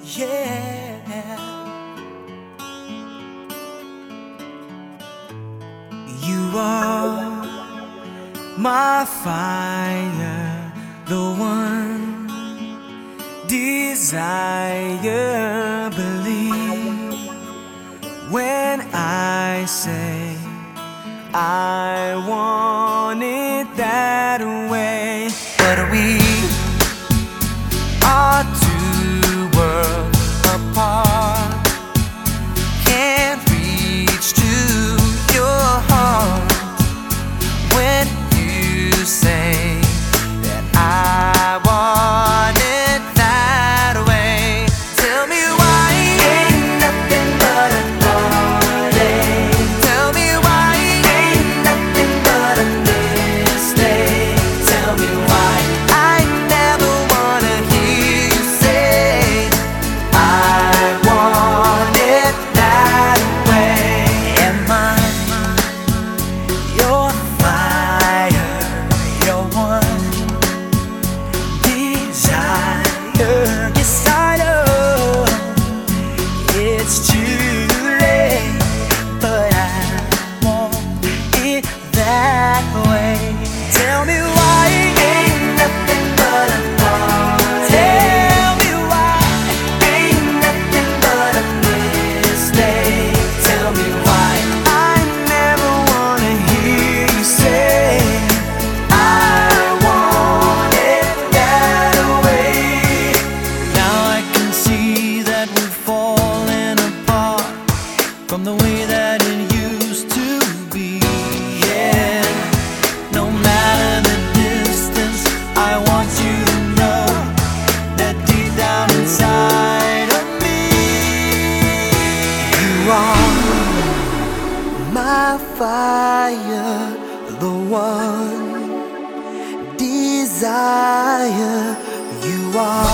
Yeah, you are my fire, the one desire. Believe when I say I want it that way. But we are two worlds apart, can't reach to your heart when you say that I want it that way. Tell me why ain't nothing but a heartache. Tell me why ain't nothing but a mistake. Tell me why I never wanna hear you say I want it that way. Am I your fire, your one desire? Yes, I know it's too late, but I want it that way. Tell me why ain't nothing but a heartache. Tell me why ain't nothing but a mistake. Tell me why I never wanna hear you say I want it that way. Now I can see that we're falling apart from the way that it used to be. Yeah, no matter the distance, I want you to know that deep down inside of me, you are my fire, the one desire. You are